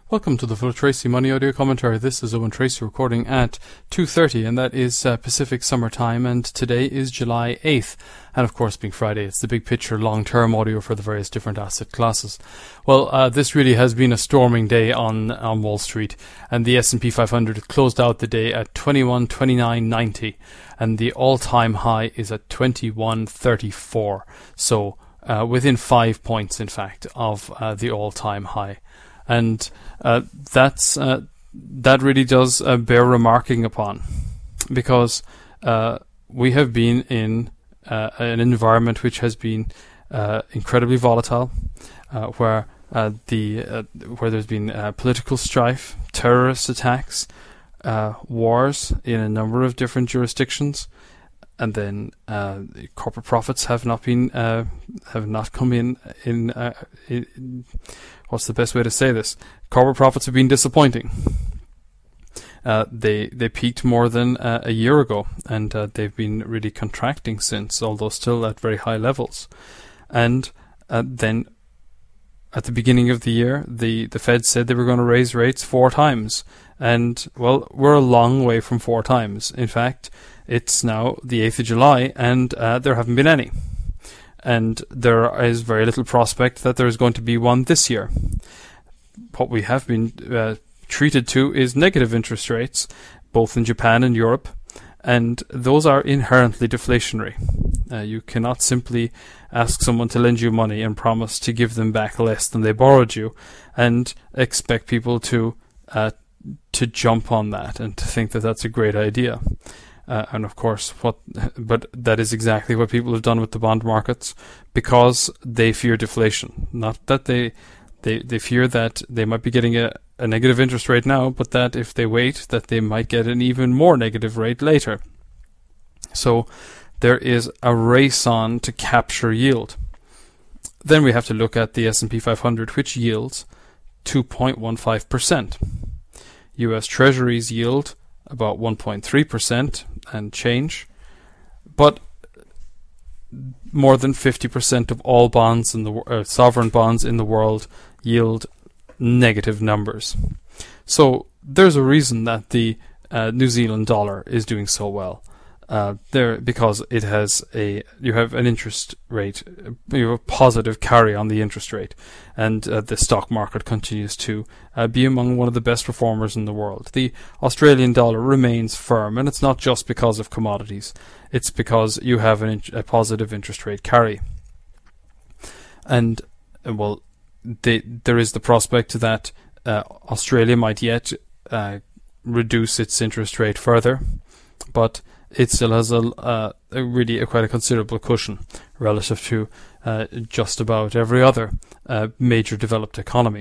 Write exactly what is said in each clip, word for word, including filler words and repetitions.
Welcome to the Philip Tracy Money Audio Commentary. This is Owen Tracy recording at two thirty, and that is uh, Pacific Summer Time, and today is July eighth. And of course, being Friday, it's the big picture, long-term audio for the various different asset classes. Well, uh, this really has been a storming day on on Wall Street, and the S and P five hundred closed out the day at twenty-one twenty-nine ninety, and the all-time high is at twenty-one thirty-four. So uh, within five points, in fact, of uh, the all-time high. And uh, that's uh, that really does uh, bear remarking upon, because uh, we have been in uh, an environment which has been uh, incredibly volatile, uh, where uh, the uh, where there's been uh, political strife, terrorist attacks, uh, wars in a number of different jurisdictions, and then uh, corporate profits have not been uh, have not come in in. Uh, in What's the best way to say this? Corporate profits have been disappointing. Uh, they they peaked more than uh, a year ago, and uh, they've been really contracting since, although still at very high levels. And uh, then at the beginning of the year, the, the Fed said they were going to raise rates four times. And, well, we're a long way from four times. In fact, it's now the eighth of July, and uh, there haven't been any. And there is very little prospect that there is going to be one this year. What we have been uh, treated to is negative interest rates, both in Japan and Europe, and those are inherently deflationary. Uh, you cannot simply ask someone to lend you money and promise to give them back less than they borrowed you, and expect people to uh, to jump on that and to think that that's a great idea. Uh, and of course, what, but that is exactly what people have done with the bond markets, because they fear deflation. Not that they, they, they fear that they might be getting a, a negative interest rate now, but that if they wait, that they might get an even more negative rate later. So there is a race on to capture yield. Then we have to look at the S and P five hundred, which yields two point one five percent. U S Treasuries yield about one point three percent and change, but more than fifty percent of all bonds in the uh, sovereign bonds in the world yield negative numbers. So there's a reason that the uh, New Zealand dollar is doing so well. Uh, there because it has a you have an interest rate, you have a positive carry on the interest rate, and uh, the stock market continues to uh, be among one of the best performers in the world. The Australian dollar remains firm, and it's not just because of commodities; it's because you have an in- a positive interest rate carry. And uh, well, they, there is the prospect that uh, Australia might yet uh, reduce its interest rate further, but it still has a, uh, a really a quite a considerable cushion relative to uh, just about every other uh, major developed economy.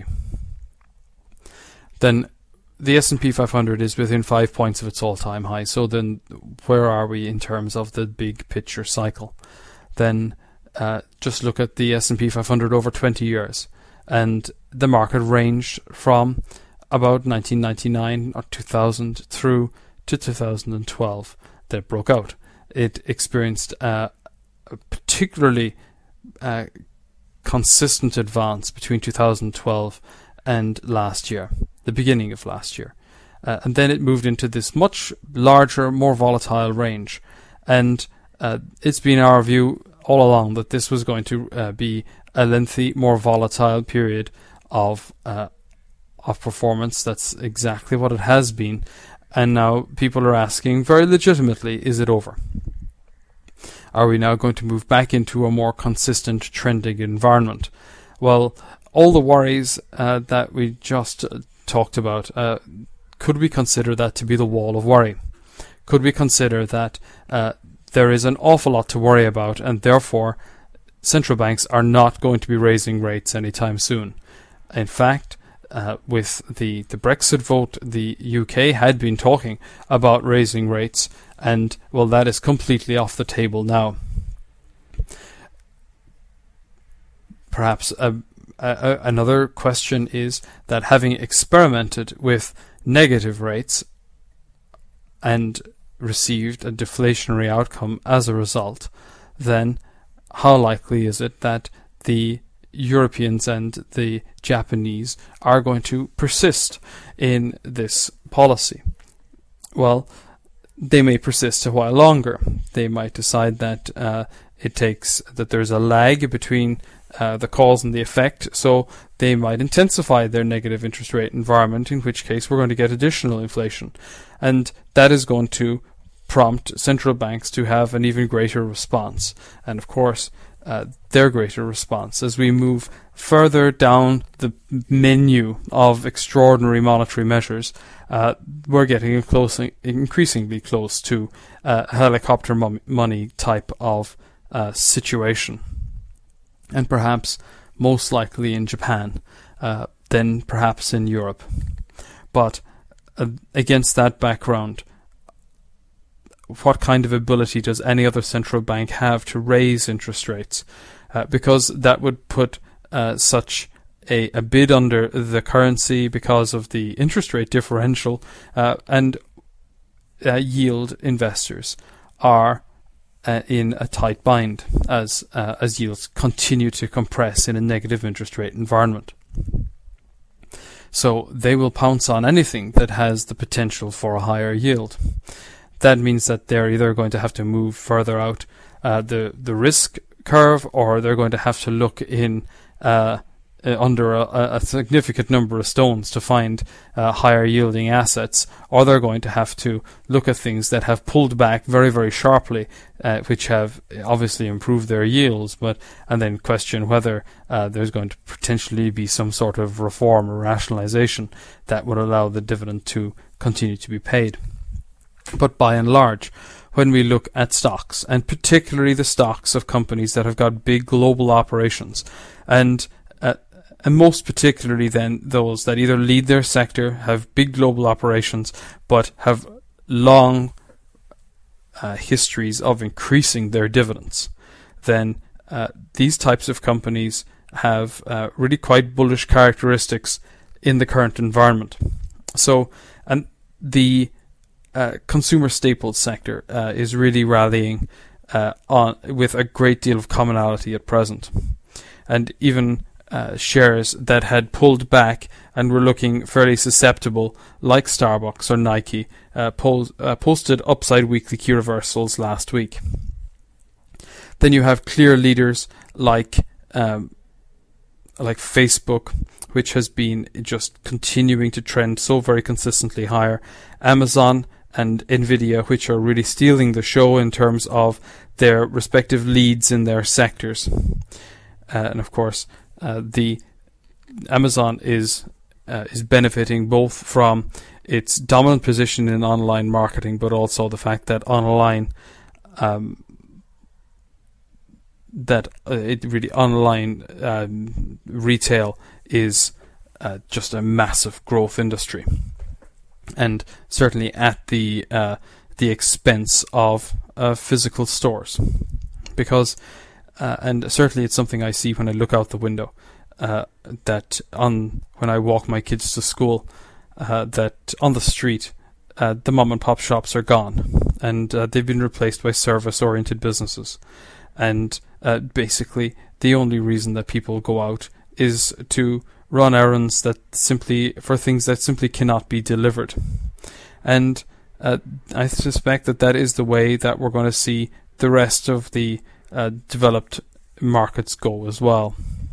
Then the S and P five hundred is within five points of its all-time high. So then where are we in terms of the big picture cycle? Then uh, just look at the S and P five hundred over twenty years. And the market ranged from about nineteen ninety-nine or two thousand through to two thousand twelve. That broke out. It experienced uh, a particularly uh, consistent advance between two thousand twelve and last year, the beginning of last year. Uh, and then it moved into this much larger, more volatile range. And uh, it's been our view all along that this was going to uh, be a lengthy, more volatile period of uh, of performance. That's exactly what it has been. And now people are asking, very legitimately, is it over? Are we now going to move back into a more consistent trending environment? Well, all the worries uh, that we just uh, talked about, uh, could we consider that to be the wall of worry? Could we consider that uh, there is an awful lot to worry about, and therefore central banks are not going to be raising rates anytime soon? In fact, Uh, with the, the Brexit vote, the U K had been talking about raising rates, and, well, that is completely off the table now. Perhaps a, a, another question is that, having experimented with negative rates and received a deflationary outcome as a result, then how likely is it that the Europeans and the Japanese are going to persist in this policy. Well, they may persist a while longer. They might decide that uh, it takes that there's a lag between uh, the cause and the effect, so they might intensify their negative interest rate environment, in which case we're going to get additional inflation. And that is going to prompt central banks to have an even greater response. And of course, uh, their greater response as we move further down the menu of extraordinary monetary measures, uh, we're getting close, increasingly close to uh, a helicopter mo- money type of uh, situation. And perhaps most likely in Japan, uh, then perhaps in Europe. But uh, against that background, what kind of ability does any other central bank have to raise interest rates? Uh, because that would put uh, such a, a bid under the currency because of the interest rate differential, uh, and uh, yield investors are uh, in a tight bind as uh, as yields continue to compress in a negative interest rate environment. So they will pounce on anything that has the potential for a higher yield. That means that they're either going to have to move further out uh, the the risk curve, or they're going to have to look in uh, uh, under a, a significant number of stones to find uh, higher yielding assets, or they're going to have to look at things that have pulled back very, very sharply, uh, which have obviously improved their yields, but and then question whether uh, there's going to potentially be some sort of reform or rationalization that would allow the dividend to continue to be paid. But by and large, when we look at stocks, and particularly the stocks of companies that have got big global operations, and uh, and most particularly then those that either lead their sector, have big global operations, but have long uh, histories of increasing their dividends, then uh, these types of companies have uh, really quite bullish characteristics in the current environment. So, and the Uh, consumer staples sector uh, is really rallying uh, on with a great deal of commonality at present, and even uh, shares that had pulled back and were looking fairly susceptible, like Starbucks or Nike, uh, pol- uh, posted upside weekly key reversals last week. Then you have clear leaders like um, like Facebook, which has been just continuing to trend so very consistently higher. Amazon and Nvidia, which are really stealing the show in terms of their respective leads in their sectors. Uh, and of course, uh, the Amazon is uh, is benefiting both from its dominant position in online marketing, but also the fact that online, um, that uh, it really online um, retail is uh, just a massive growth industry. And certainly at the uh, the expense of uh, physical stores, because uh, and certainly it's something I see when I look out the window. Uh, that on when I walk my kids to school, uh, that on the street, uh, the mom and pop shops are gone, and uh, they've been replaced by service-oriented businesses, and uh, basically the only reason that people go out is to run errands that simply for things that simply cannot be delivered. And uh, I suspect that that is the way that we're going to see the rest of the uh, developed markets go as well.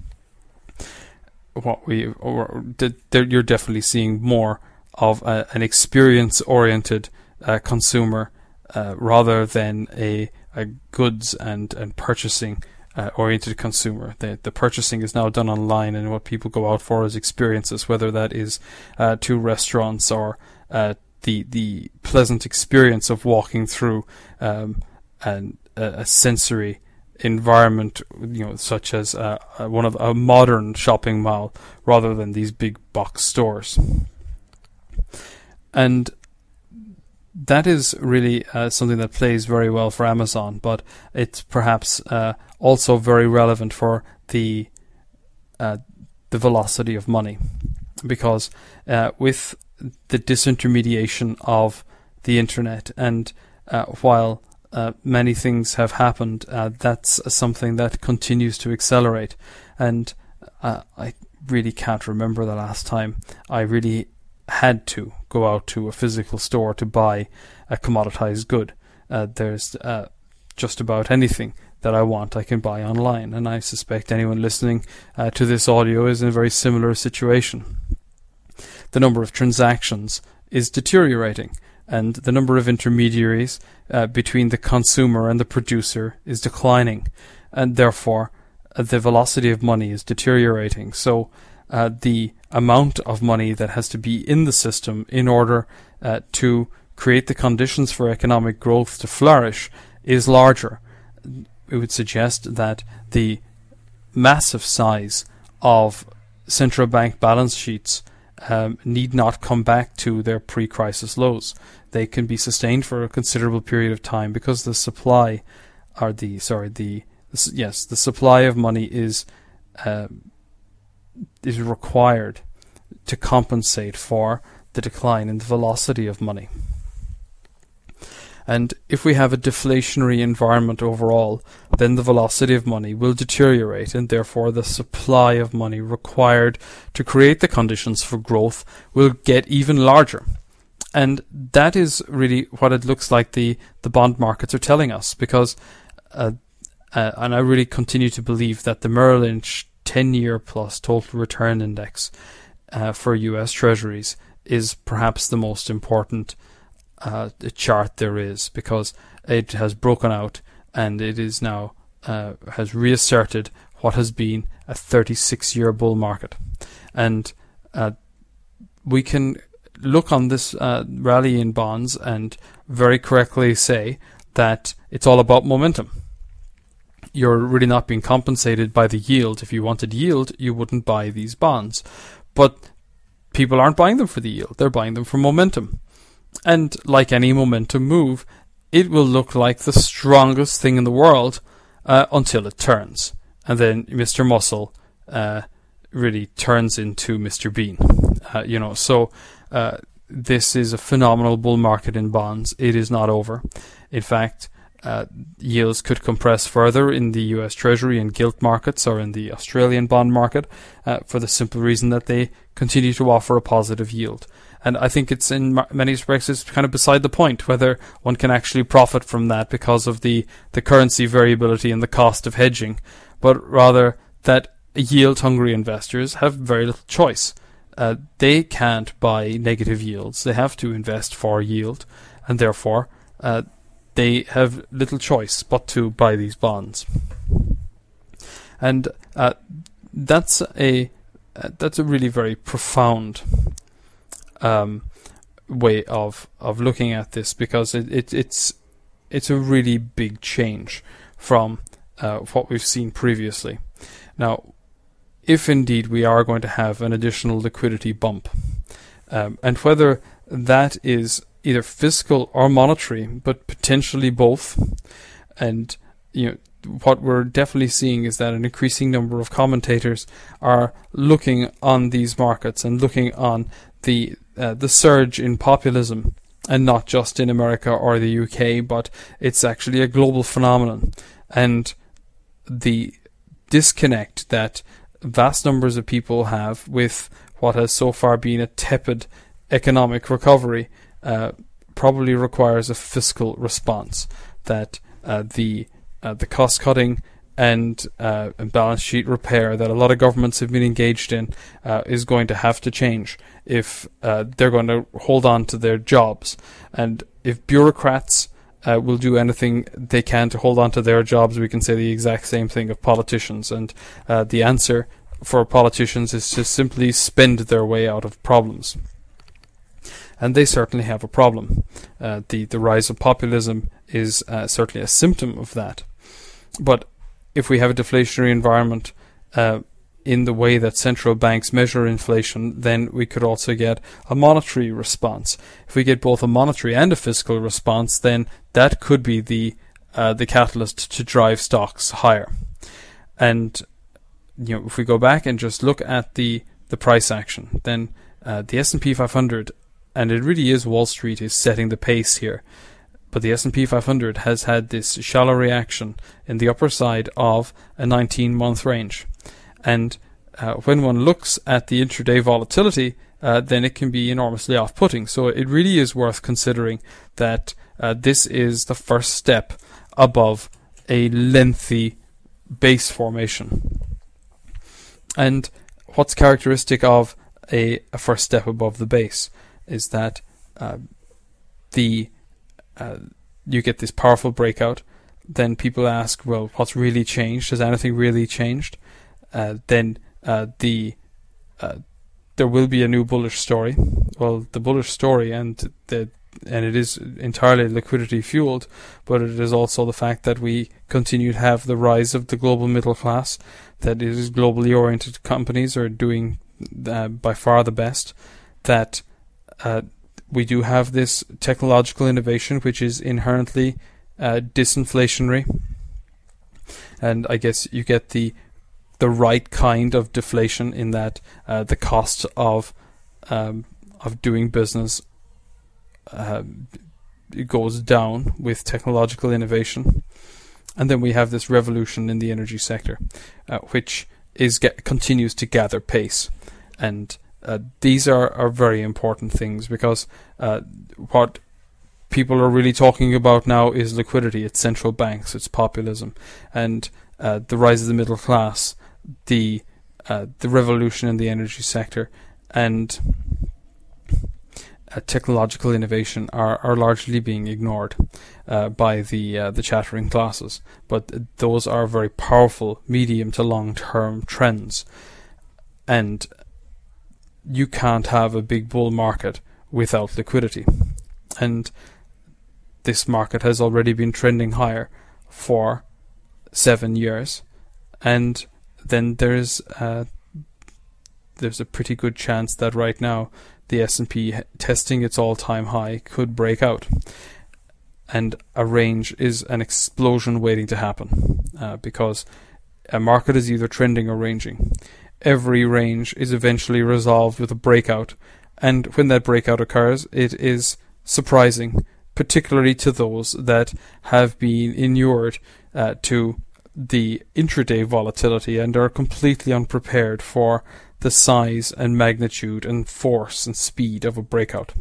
What we or you're definitely seeing more of a, an experience-oriented uh, consumer uh, rather than a, a goods and and purchasing Uh, oriented consumer. The, the purchasing is now done online, and what people go out for is experiences, whether that is uh, to restaurants or uh, the the pleasant experience of walking through um, an, a, a sensory environment, you know, such as uh, one of a modern shopping mall, rather than these big box stores. And that is really uh, something that plays very well for Amazon, but it's perhaps uh, also very relevant for the uh, the velocity of money, because uh, with the disintermediation of the internet, and uh, while uh, many things have happened, uh, that's something that continues to accelerate, and uh, I really can't remember the last time I really had to go out to a physical store to buy a commoditized good. Uh, there's uh, just about anything that I want I can buy online, and I suspect anyone listening uh, to this audio is in a very similar situation. The number of transactions is deteriorating, and the number of intermediaries uh, between the consumer and the producer is declining, and therefore uh, the velocity of money is deteriorating. So uh, the amount of money that has to be in the system in order uh, to create the conditions for economic growth to flourish is larger. It would suggest that the massive size of central bank balance sheets um, need not come back to their pre-crisis lows. They can be sustained for a considerable period of time because the supply, or the sorry, the yes, the supply of money is uh, is required to compensate for the decline in the velocity of money. And if we have a deflationary environment overall, then the velocity of money will deteriorate, and therefore the supply of money required to create the conditions for growth will get even larger. And that is really what it looks like the, the bond markets are telling us, because uh, uh, and I really continue to believe that the Merrill Lynch ten-year plus total return index uh, for U S Treasuries is perhaps the most important uh, chart there is, because it has broken out and it is now uh, has reasserted what has been a thirty-six-year bull market. And uh, we can look on this uh, rally in bonds and very correctly say that it's all about momentum. You're really not being compensated by the yield. If you wanted yield, you wouldn't buy these bonds. But people aren't buying them for the yield. They're buying them for momentum. And like any momentum move, it will look like the strongest thing in the world uh, until it turns. And then Mister Muscle uh, really turns into Mister Bean. Uh, you know, so uh, this is a phenomenal bull market in bonds. It is not over. In fact, uh, yields could compress further in the U S Treasury and gilt markets or in the Australian bond market uh, for the simple reason that they continue to offer a positive yield. And I think it's in many respects it's kind of beside the point whether one can actually profit from that because of the, the currency variability and the cost of hedging, but rather that yield-hungry investors have very little choice. Uh, they can't buy negative yields. They have to invest for yield, and therefore uh, they have little choice but to buy these bonds. And uh, that's a uh, that's a really very profound um, way of of looking at this, because it, it it's it's a really big change from uh, what we've seen previously. Now, if indeed we are going to have an additional liquidity bump, um, and whether that is either fiscal or monetary, but potentially both, and you know what we're definitely seeing is that an increasing number of commentators are looking on these markets and looking on the uh, the surge in populism, and not just in America or the U K, but it's actually a global phenomenon, and the disconnect that vast numbers of people have with what has so far been a tepid economic recovery uh, probably requires a fiscal response. That uh, the uh, the cost cutting and, uh, and balance sheet repair that a lot of governments have been engaged in uh, is going to have to change if uh, they're going to hold on to their jobs. And if bureaucrats uh, will do anything they can to hold on to their jobs, we can say the exact same thing of politicians. And uh, the answer for politicians is to simply spend their way out of problems. And they certainly have a problem. Uh, the, the rise of populism is uh, certainly a symptom of that. But if we have a deflationary environment uh, in the way that central banks measure inflation, then we could also get a monetary response. If we get both a monetary and a fiscal response, then that could be the uh, the catalyst to drive stocks higher. And you know, if we go back and just look at the, the price action, then uh, the S and P five hundred, and it really is Wall Street is setting the pace here, but the S and P five hundred has had this shallow reaction in the upper side of a nineteen-month range. And uh, when one looks at the intraday volatility, uh, then it can be enormously off-putting. So it really is worth considering that uh, this is the first step above a lengthy base formation. And what's characteristic of a, a first step above the base is that uh, the uh, you get this powerful breakout. Then people ask, well, what's really changed? Has anything really changed? Uh, then uh, the uh, there will be a new bullish story. Well, the bullish story, and the and it is entirely liquidity fueled, but it is also the fact that we continue to have the rise of the global middle class, that it is globally oriented companies are doing uh, by far the best, that uh, we do have this technological innovation which is inherently uh, disinflationary, and I guess you get the the right kind of deflation in that uh, the cost of um, of doing business Uh, it goes down with technological innovation. And then we have this revolution in the energy sector, uh, which is get, continues to gather pace. And uh, these are, are very important things, because uh, what people are really talking about now is liquidity. It's central banks, it's populism, and uh, the rise of the middle class, the uh, the revolution in the energy sector, and Uh, technological innovation are, are largely being ignored uh, by the uh, the chattering classes, but those are very powerful medium to long term trends, and you can't have a big bull market without liquidity. And this market has already been trending higher for seven years, and then there's uh, there's a pretty good chance that right now the S and P testing its all-time high could break out, and a range is an explosion waiting to happen, uh, because a market is either trending or ranging. Every range is eventually resolved with a breakout, and when that breakout occurs, it is surprising, particularly to those that have been inured uh, to the intraday volatility and are completely unprepared for the size and magnitude and force and speed of a breakout.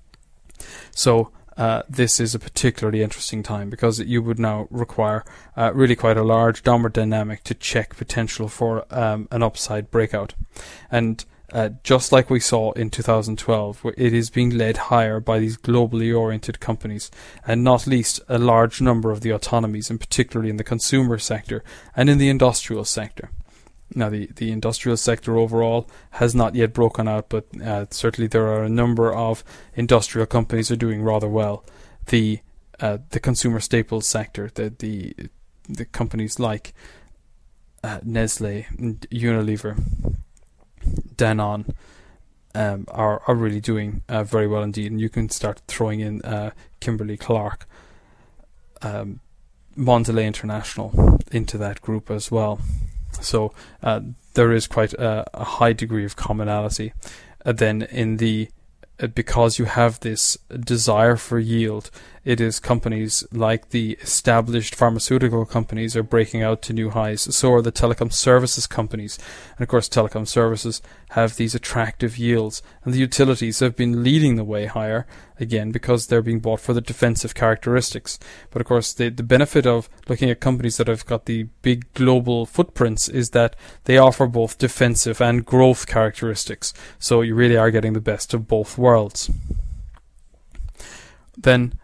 So uh, this is a particularly interesting time, because you would now require uh, really quite a large downward dynamic to check potential for um, an upside breakout. And uh, just like we saw in two thousand twelve, it is being led higher by these globally oriented companies, and not least a large number of the autonomies, and particularly in the consumer sector and in the industrial sector. Now, the, the industrial sector overall has not yet broken out, but uh, certainly there are a number of industrial companies that are doing rather well. The uh, the consumer staples sector, the the, the companies like uh, Nestle, Unilever, Danone, um, are are really doing uh, very well indeed. And you can start throwing in uh, Kimberly-Clark, um, Mondelez International into that group as well. So uh, there is quite a, a high degree of commonality. Uh, then in the uh, because you have this desire for yield, it is companies like the established pharmaceutical companies are breaking out to new highs. So are the telecom services companies. And of course, telecom services have these attractive yields. And the utilities have been leading the way higher, again, because they're being bought for the defensive characteristics. But of course, the, the benefit of looking at companies that have got the big global footprints is that they offer both defensive and growth characteristics. So you really are getting the best of both worlds. Then,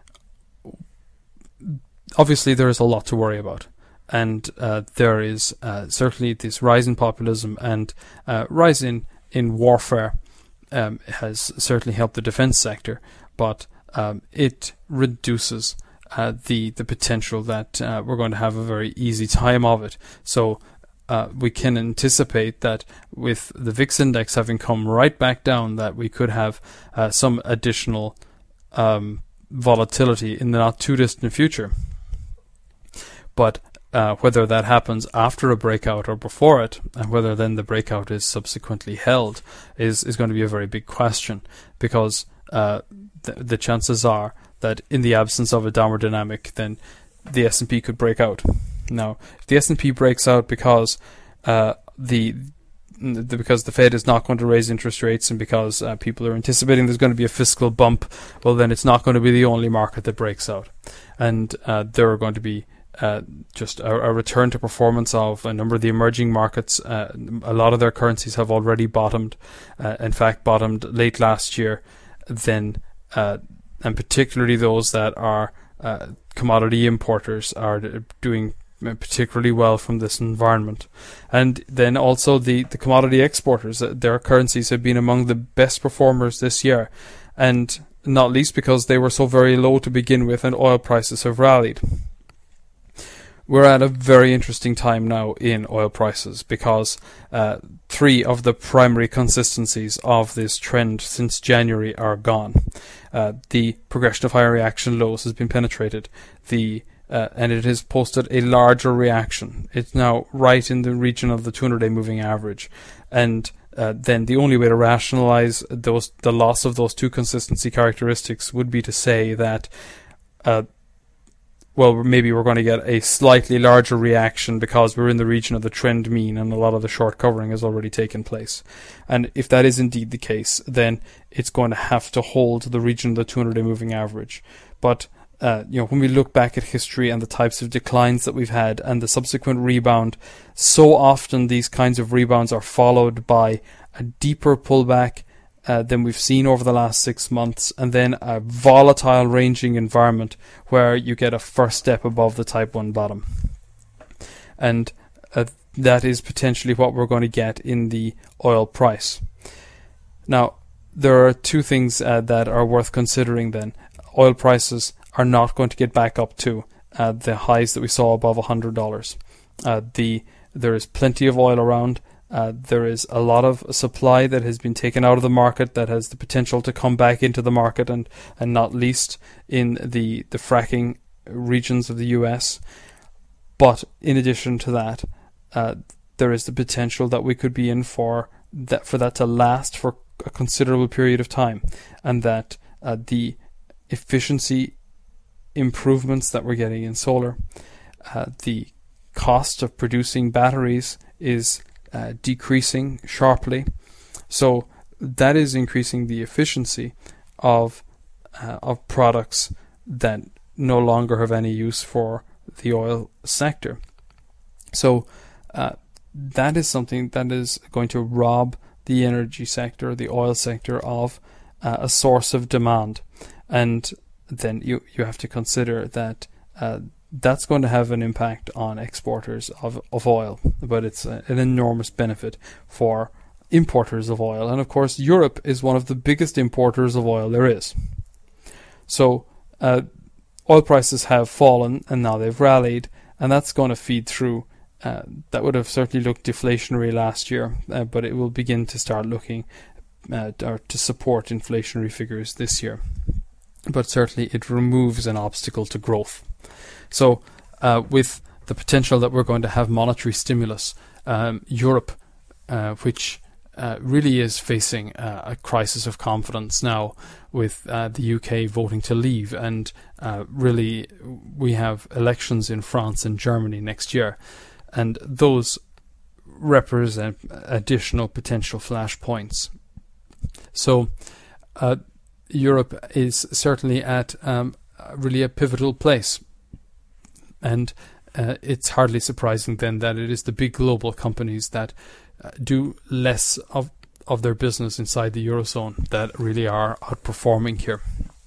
obviously, there is a lot to worry about. And uh, there is uh, certainly this rise in populism and uh, rise in, in warfare um, has certainly helped the defense sector, but um, it reduces uh, the, the potential that uh, we're going to have a very easy time of it. So uh, we can anticipate that with the V I X index having come right back down, that we could have uh, some additional um, volatility in the not too distant future. But uh, whether that happens after a breakout or before it, and whether then the breakout is subsequently held, is, is going to be a very big question, because uh, th- the chances are that in the absence of a downward dynamic, then the S and P could break out. Now, if the S and P breaks out because uh, the because the Fed is not going to raise interest rates, and because uh, people are anticipating there's going to be a fiscal bump, well, then it's not going to be the only market that breaks out. And uh, there are going to be uh, just a, a return to performance of a number of the emerging markets. Uh, a lot of their currencies have already bottomed, uh, in fact, bottomed late last year. Then, uh, and particularly those that are uh, commodity importers are doing particularly well from this environment. And then also the, the commodity exporters, their currencies have been among the best performers this year, and not least because they were so very low to begin with and oil prices have rallied. We're at a very interesting time now in oil prices, because uh, three of the primary consistencies of this trend since January are gone. Uh, the progression of higher reaction lows has been penetrated. The Uh, and it has posted a larger reaction. It's now right in the region of the two hundred day moving average. And uh, then the only way to rationalize those the loss of those two consistency characteristics would be to say that, uh, well, maybe we're going to get a slightly larger reaction because we're in the region of the trend mean and a lot of the short covering has already taken place. And if that is indeed the case, then it's going to have to hold the region of the two hundred day moving average. But Uh, you know, when we look back at history and the types of declines that we've had and the subsequent rebound, so often these kinds of rebounds are followed by a deeper pullback uh, than we've seen over the last six months, and then a volatile ranging environment where you get a first step above the type one bottom. And uh, that is potentially what we're going to get in the oil price. Now, there are two things uh, that are worth considering then. Oil prices are not going to get back up to uh, the highs that we saw above one hundred dollars. Uh, the there is plenty of oil around. Uh, there is a lot of supply that has been taken out of the market that has the potential to come back into the market, and, and not least in the, the fracking regions of the U S. But in addition to that, uh, there is the potential that we could be in for that for that to last for a considerable period of time, and that uh, the efficiency improvements that we're getting in solar, uh, the cost of producing batteries is uh, decreasing sharply, so that is increasing the efficiency of uh, of products that no longer have any use for the oil sector. So uh, that is something that is going to rob the energy sector, the oil sector, of uh, a source of demand. And then you, you have to consider that uh, that's going to have an impact on exporters of, of oil, but it's a, an enormous benefit for importers of oil. And of course, Europe is one of the biggest importers of oil there is. So uh, oil prices have fallen and now they've rallied, and that's going to feed through. Uh, that would have certainly looked deflationary last year, uh, but it will begin to start looking uh, or to support inflationary figures this year. But certainly it removes an obstacle to growth. So uh, with the potential that we're going to have monetary stimulus, um, Europe, uh, which uh, really is facing uh, a crisis of confidence now, with uh, the U K voting to leave, and uh, really we have elections in France and Germany next year, and those represent additional potential flashpoints. So uh, Europe is certainly at um, really a pivotal place, and uh, it's hardly surprising then that it is the big global companies that uh, do less of of their business inside the Eurozone that really are outperforming here.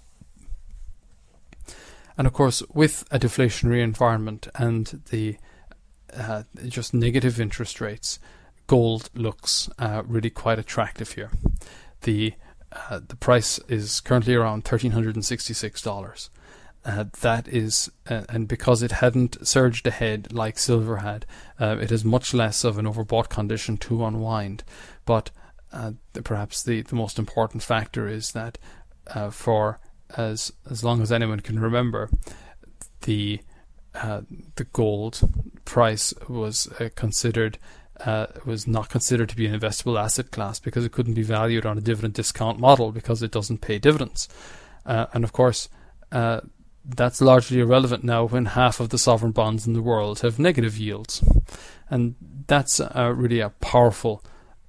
And of course, with a deflationary environment and the uh, just negative interest rates, gold looks uh, really quite attractive here. The uh, the price is currently around one thousand three hundred sixty-six dollars. Uh, that is, uh, and because it hadn't surged ahead like silver had, uh, it is much less of an overbought condition to unwind. But uh, the, perhaps the, the most important factor is that uh, for as as long as anyone can remember, the uh, the gold price was uh, considered uh, was not considered to be an investable asset class because it couldn't be valued on a dividend discount model because it doesn't pay dividends, uh, and of course. Uh, That's largely irrelevant now when half of the sovereign bonds in the world have negative yields. And that's uh, really a powerful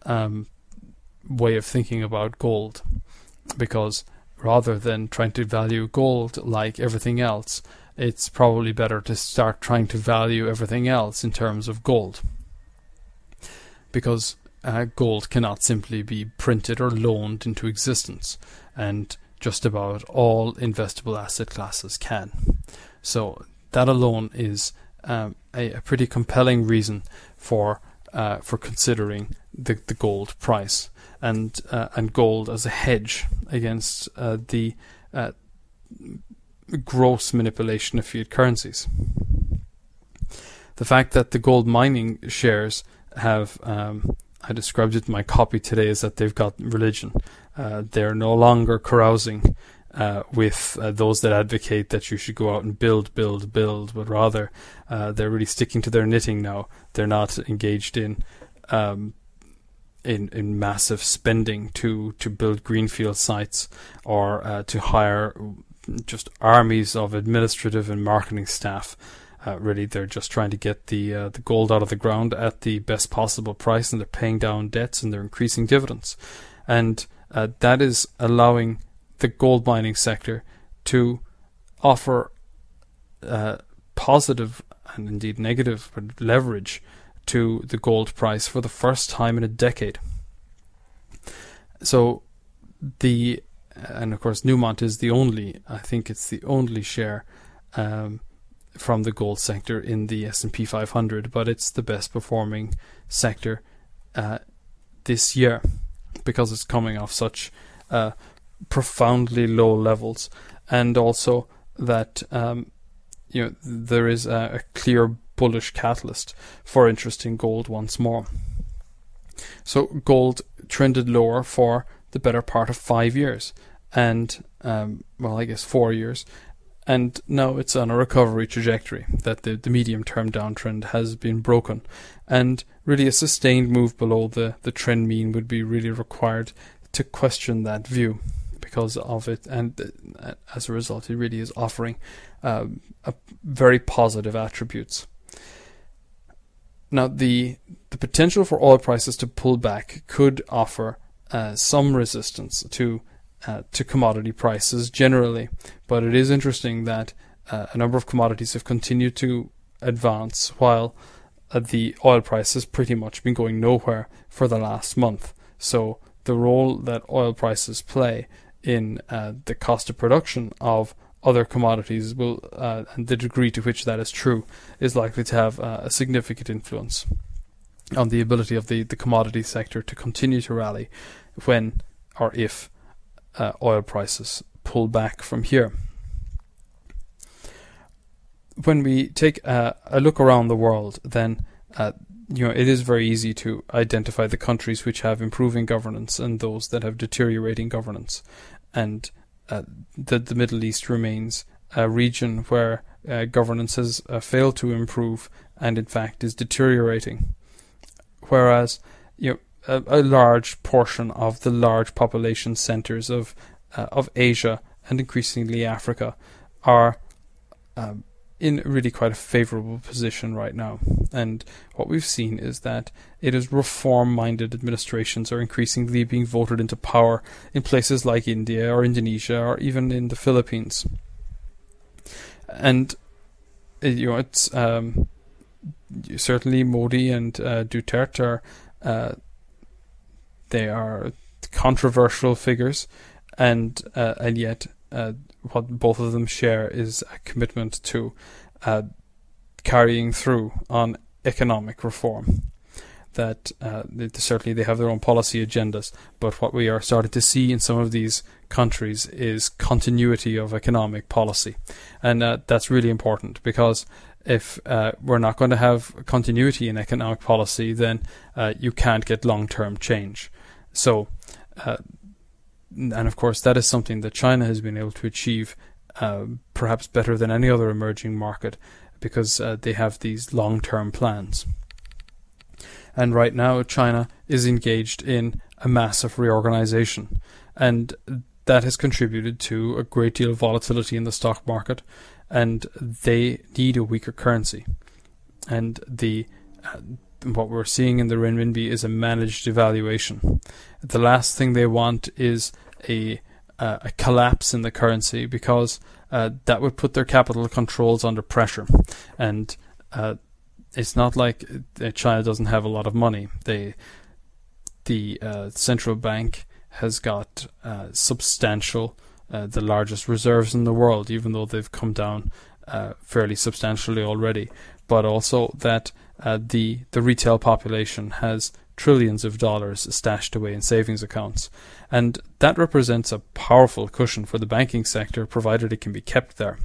um, way of thinking about gold, because rather than trying to value gold like everything else, it's probably better to start trying to value everything else in terms of gold, because uh, gold cannot simply be printed or loaned into existence, and just about all investable asset classes can. So that alone is um, a, a pretty compelling reason for uh, for considering the, the gold price and uh, and gold as a hedge against uh, the uh, gross manipulation of fiat currencies. The fact that the gold mining shares have, um, I described it in my copy today, is that they've got religion. Uh, they're no longer carousing uh, with uh, those that advocate that you should go out and build, build, build, but rather uh, they're really sticking to their knitting now. They're not engaged in um, in, in massive spending to, to build greenfield sites or uh, to hire just armies of administrative and marketing staff. Uh, really, they're just trying to get the uh, the gold out of the ground at the best possible price, and they're paying down debts and they're increasing dividends, and uh, that is allowing the gold mining sector to offer uh, positive and indeed negative leverage to the gold price for the first time in a decade. So the and of course Newmont is the only, I think it's the only share Um, from the gold sector in the S and P five hundred, but it's the best performing sector uh, this year because it's coming off such uh, profoundly low levels, and also that um, you know there is a, a clear bullish catalyst for interest in gold once more. So gold trended lower for the better part of five years, and um, well, I guess four years. And now it's on a recovery trajectory, that the, the medium-term downtrend has been broken. And really a sustained move below the, the trend mean would be really required to question that view because of it. And uh, as a result, it really is offering uh, a very positive attributes. Now, the, the potential for oil prices to pull back could offer uh, some resistance to Uh, to commodity prices generally, but it is interesting that uh, a number of commodities have continued to advance while uh, the oil price has pretty much been going nowhere for the last month. So the role that oil prices play in uh, the cost of production of other commodities will, uh, and the degree to which that is true, is likely to have uh, a significant influence on the ability of the, the commodity sector to continue to rally when or if Uh, oil prices pull back from here. When we take uh, a look around the world, then uh, you know it is very easy to identify the countries which have improving governance and those that have deteriorating governance, and uh, the, the Middle East remains a region where uh, governance has uh, failed to improve and in fact is deteriorating, whereas you know A, a large portion of the large population centers of uh, of Asia and increasingly Africa are um, in really quite a favorable position right now. And what we've seen is that it is reform-minded administrations are increasingly being voted into power in places like India or Indonesia or even in the Philippines. And you know it's um, certainly Modi and uh, Duterte are uh, They are controversial figures, and uh, and yet uh, what both of them share is a commitment to uh, carrying through on economic reform. That uh, they, certainly they have their own policy agendas, but what we are starting to see in some of these countries is continuity of economic policy, and uh, that's really important because if uh, we're not going to have continuity in economic policy, then uh, you can't get long-term change. So, uh, and of course, that is something that China has been able to achieve uh, perhaps better than any other emerging market because uh, they have these long-term plans. And right now, China is engaged in a massive reorganization, and that has contributed to a great deal of volatility in the stock market, and they need a weaker currency. And the uh, what we're seeing in the renminbi is a managed devaluation. The last thing they want is a uh, a collapse in the currency, because uh, that would put their capital controls under pressure. And uh, it's not like China doesn't have a lot of money. They, the uh, central bank has got uh, substantial, uh, the largest reserves in the world, even though they've come down uh, fairly substantially already. But also that uh, the the retail population has trillions of dollars stashed away in savings accounts, and that represents a powerful cushion for the banking sector, provided it can be kept there.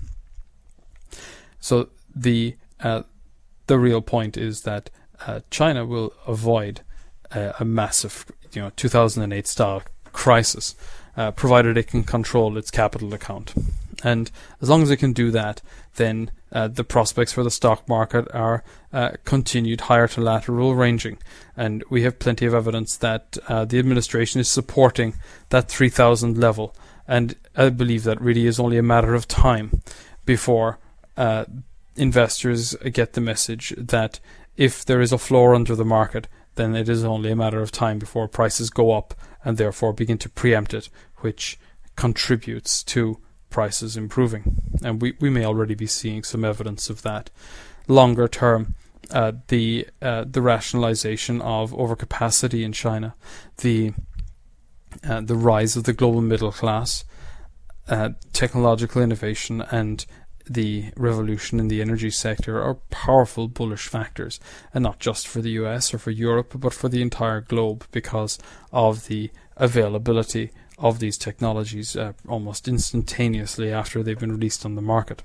So the uh, the real point is that uh, China will avoid uh, a massive, you know, two thousand eight style crisis, uh, provided it can control its capital account. And as long as it can do that, then uh, the prospects for the stock market are uh, continued higher to lateral ranging. And we have plenty of evidence that uh, the administration is supporting that three thousand level. And I believe that really is only a matter of time before uh, investors get the message that if there is a floor under the market, then it is only a matter of time before prices go up and therefore begin to preempt it, which contributes to prices improving. And we, we may already be seeing some evidence of that. Longer term, uh, the uh, the rationalization of overcapacity in China, the uh, the rise of the global middle class, uh, technological innovation, and the revolution in the energy sector are powerful bullish factors, and not just for the U S or for Europe, but for the entire globe, because of the availability of these technologies uh, almost instantaneously after they've been released on the market.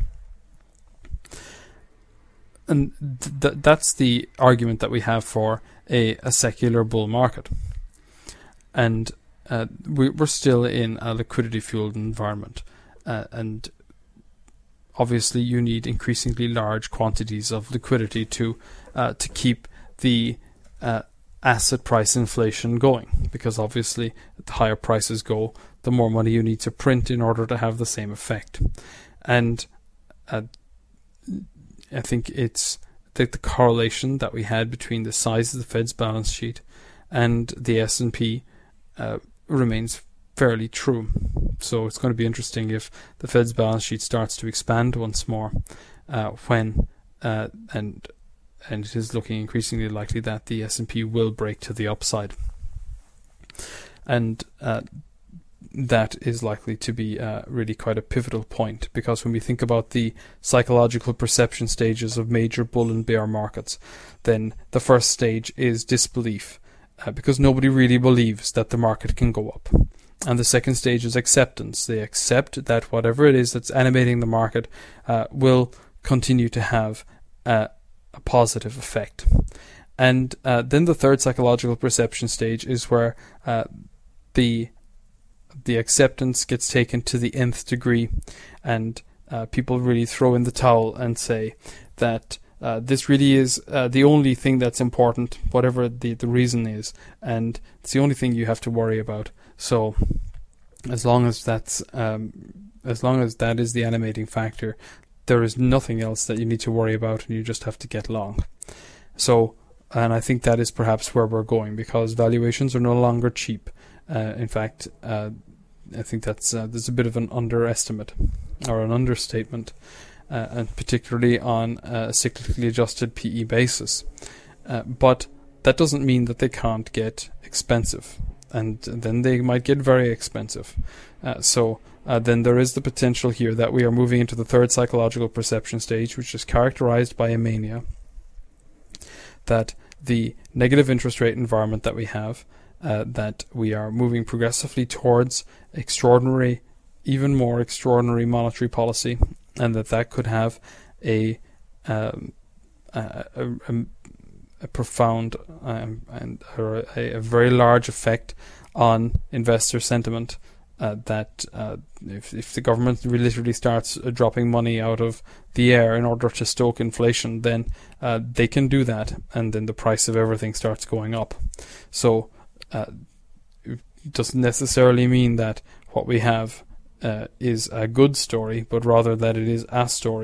And th- that's the argument that we have for a, a secular bull market. And uh, we, we're still in a liquidity-fueled environment. Uh, and obviously you need increasingly large quantities of liquidity to uh, to keep the uh, asset price inflation going, because obviously the higher prices go, the more money you need to print in order to have the same effect. And uh, I think it's the, the correlation that we had between the size of the Fed's balance sheet and the S and P uh, remains fairly true. So it's going to be interesting if the Fed's balance sheet starts to expand once more, uh, when uh, and and it is looking increasingly likely that the S and P will break to the upside. And uh, that is likely to be uh, really quite a pivotal point, because when we think about the psychological perception stages of major bull and bear markets, then the first stage is disbelief, uh, because nobody really believes that the market can go up. And the second stage is acceptance. They accept that whatever it is that's animating the market uh, will continue to have uh, a positive effect. And uh, then the third psychological perception stage is where uh, the the acceptance gets taken to the nth degree, and uh, people really throw in the towel and say that uh, this really is uh, the only thing that's important, whatever the, the reason is, and it's the only thing you have to worry about. So as long as that's um, as long as that is the animating factor, there is nothing else that you need to worry about, and you just have to get long. So, and I think that is perhaps where we're going, because valuations are no longer cheap. Uh, in fact, uh, I think that's uh, there's a bit of an underestimate or an understatement, uh, and particularly on a cyclically adjusted P E basis. Uh, but that doesn't mean that they can't get expensive, and then they might get very expensive. Uh, so uh, then there is the potential here that we are moving into the third psychological perception stage, which is characterized by a mania, that the negative interest rate environment that we have, uh, that we are moving progressively towards extraordinary, even more extraordinary monetary policy, and that that could have a um, a, a, a profound um, and or a, a very large effect on investor sentiment. Uh, that uh, if if the government literally starts uh, dropping money out of the air in order to stoke inflation, then uh, they can do that, and then the price of everything starts going up. So uh, it doesn't necessarily mean that what we have uh, is a good story, but rather that it is a story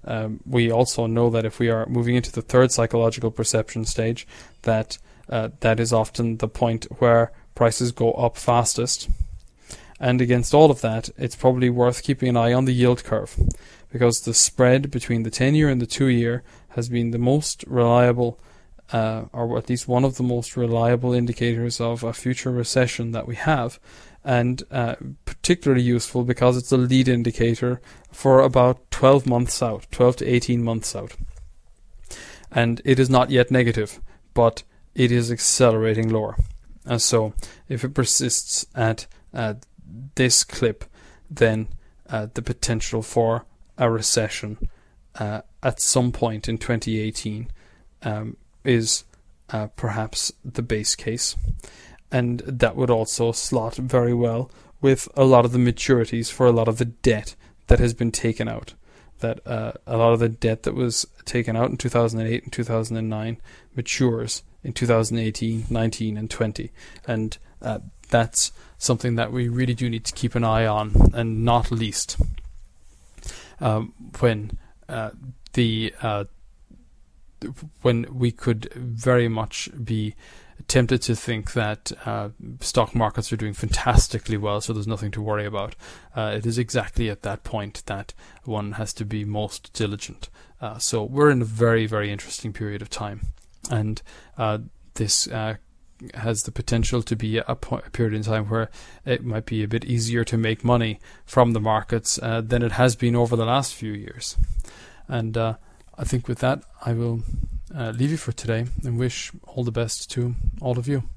um, we also know that if we are moving into the third psychological perception stage, that uh, that is often the point where prices go up fastest. And against all of that, it's probably worth keeping an eye on the yield curve, because the spread between the ten-year and the two-year has been the most reliable, uh, or at least one of the most reliable indicators of a future recession that we have, and uh, particularly useful because it's a lead indicator for about twelve months out, twelve to eighteen months out. And it is not yet negative, but it is accelerating lower. And so if it persists at uh, this clip, then uh, the potential for a recession uh, at some point in twenty eighteen um, is uh, perhaps the base case. And that would also slot very well with a lot of the maturities for a lot of the debt that has been taken out. That uh, a lot of the debt that was taken out in two thousand eight and two thousand nine matures in two thousand eighteen, nineteen and twenty. And uh, that's something that we really do need to keep an eye on, and not least um, when uh, the uh, when we could very much be tempted to think that uh, stock markets are doing fantastically well, so there's nothing to worry about. Uh, it is exactly at that point that one has to be most diligent. Uh, so we're in a very, very interesting period of time, and uh, this uh, has the potential to be a, po- a period in time where it might be a bit easier to make money from the markets uh, than it has been over the last few years. And uh, I think with that, I will uh, leave you for today and wish all the best to all of you.